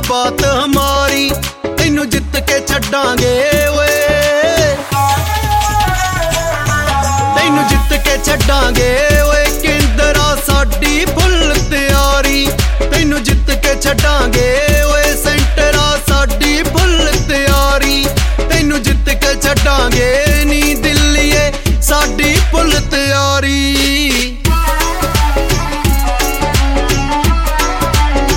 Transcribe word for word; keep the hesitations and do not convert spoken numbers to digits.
बात हमारी तैनू जित के छड्डांगे ओए तैनू जित के छड्डांगे ओए केंद्रा साडी फुल तैयारी तैनू जित के छड्डांगे